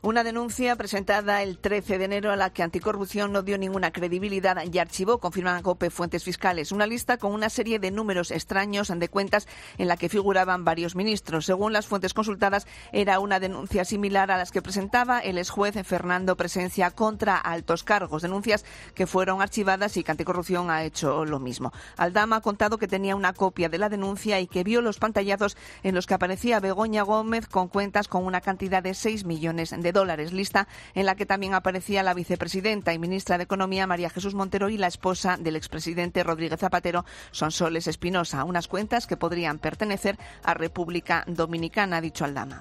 Una denuncia presentada el 13 de enero a la que Anticorrupción no dio ninguna credibilidad y archivó, confirman a COPE fuentes fiscales. Una lista con una serie de números extraños de cuentas en la que figuraban varios ministros. Según las fuentes consultadas, era una denuncia similar a las que presentaba el exjuez Fernando Presencia contra altos cargos. Denuncias que fueron archivadas y que Anticorrupción ha hecho lo mismo. Aldama ha contado que tenía una copia de la denuncia y que vio los pantallazos en los que aparecía Begoña Gómez con cuentas con una cantidad de 6 millones de dólares, lista en la que también aparecía la vicepresidenta y ministra de Economía María Jesús Montero y la esposa del expresidente Rodríguez Zapatero, Sonsoles Espinosa, unas cuentas que podrían pertenecer a República Dominicana, ha dicho Aldama.